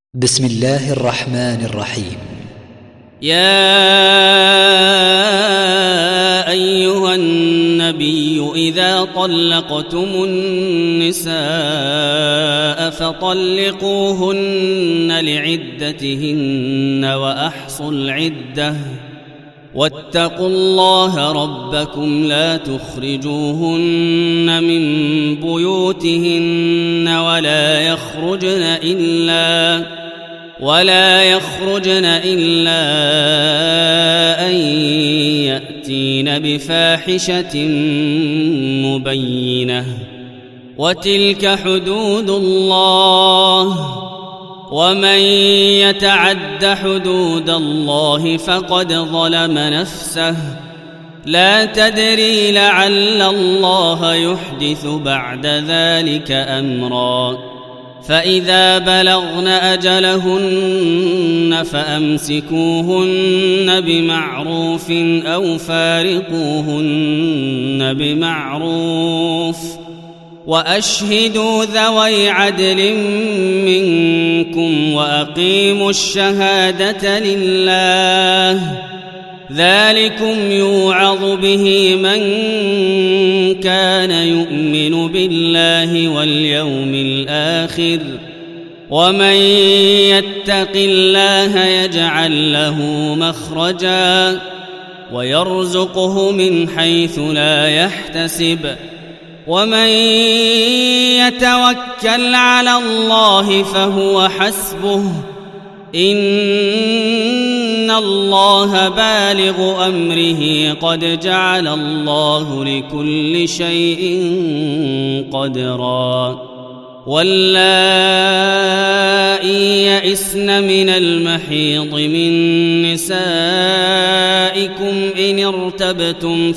بسم الله الرحمن الرحيم. يا أيها النبي إذا طلقتم النساء فطلقوهن لعدتهن وأحصوا العدة واتقوا الله ربكم لا تخرجوهن من بيوتهن ولا يخرجن إلا أن يأتين بفاحشة مبينة وتلك حدود الله ومن يتعد حدود الله فقد ظلم نفسه لا تدري لعل الله يحدث بعد ذلك أمرا فإذا بلغن أجلهن فأمسكوهن بمعروف أو فارقوهن بمعروف وأشهدوا ذوي عدل منكم وأقيموا الشهادة لله ذلكم يوعظ به من كان يؤمن بالله واليوم الآخر ومن يتق الله يجعل له مخرجا ويرزقه من حيث لا يحتسب ومن يتوكل على الله فهو حسبه إن الله بالغ أمره قد جعل الله لكل شيء قدرا واللائي يئسن من المحيض من نسائكم إن ارتبتم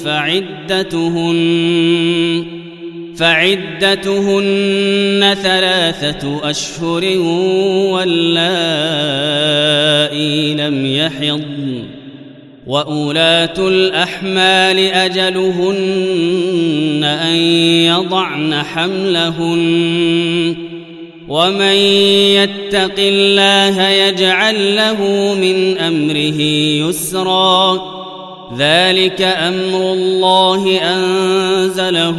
فعدتهن 3 أشهر واللائي لم يحضن وأولاة الأحمال أجلهن أن يضعن حملهن ومن يتق الله يجعل له من أمره يسرا ذلك أمر الله أنزله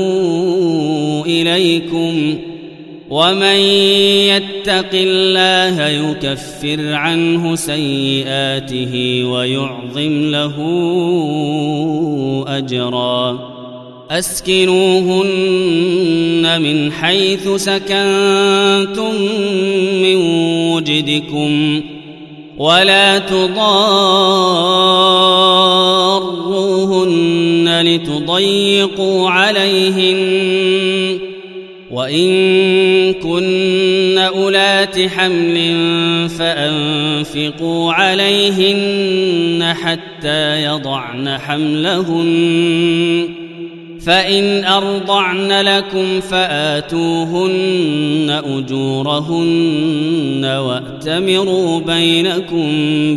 إليكم ومن يتق الله يكفر عنه سيئاته ويعظم له أجرا أسكنوهن من حيث سكنتم من وجدكم ولا تضاروهن لتضيقوا عليهن وإن كن أولات حمل فأنفقوا عليهن حتى يضعن حملهن فإن أرضعن لكم فآتوهن أجورهن وأتمروا بينكم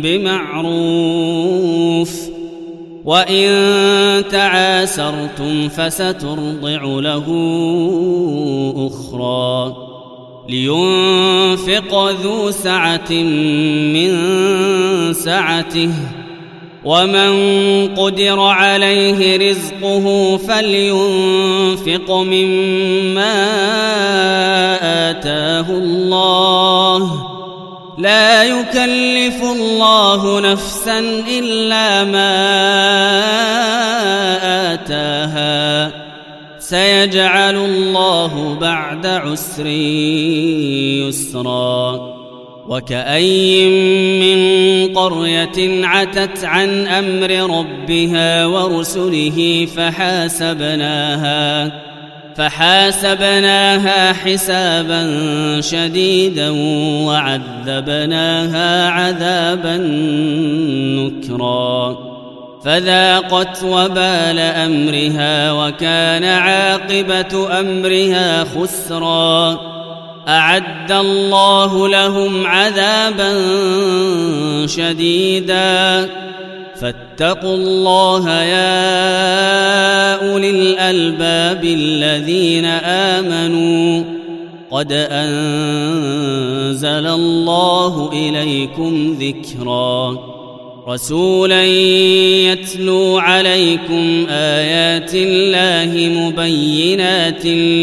بمعروف وإن تعاسرتم فسترضع له أخرى لينفق ذو سعة من سعته ومن قدر عليه رزقه فلينفق مما آتاه الله لا يكلف الله نفسا إلا ما آتاها سيجعل الله بعد عسر يسرا وكأين من قرية عتت عن أمر ربها ورسله فحاسبناها حسابا شديدا وعذبناها عذابا نكرا فذاقت وبال أمرها وكان عاقبة أمرها خسرا أعد الله لهم عذابا شديدا فاتقوا الله يا أولي الألباب الذين آمنوا قد أنزل الله إليكم ذكرا رسولا يتلو عليكم آيات الله مبينات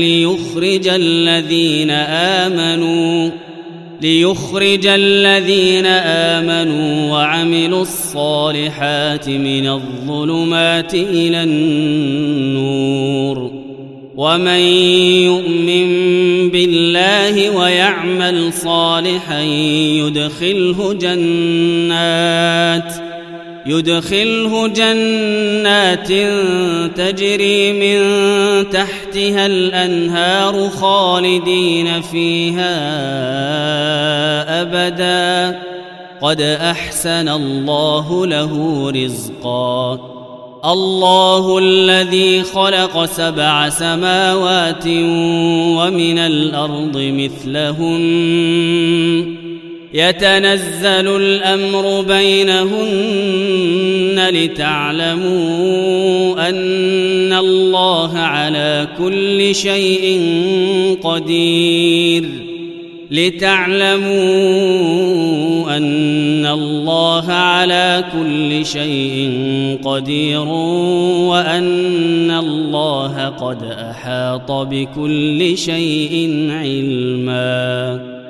ليخرج الذين آمنوا وعملوا الصالحات من الظلمات إلى النور ومن يؤمن بالله ويعمل صالحا يدخله جنات تجري من تحتها الأنهار خالدين فيها أبدا قد أحسن الله له رزقا الله الذي خلق 7 سماوات ومن الأرض مثلهن يتنزل الأمر بينهن لتعلموا أن الله على كل شيء قدير وأن الله قد أحاط بكل شيء علما